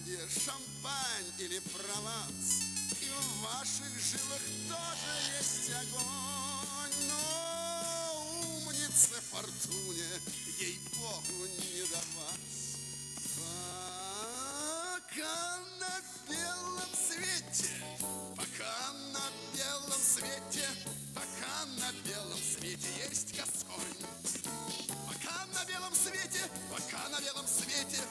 Нормандия, Шампань или Прованс, и в ваших жилах тоже есть огонь. Но умнице Фортуне, ей-богу, не до вас. Пока на белом свете, пока на белом свете, пока на белом свете есть Гасконь. Пока на белом свете, пока на белом свете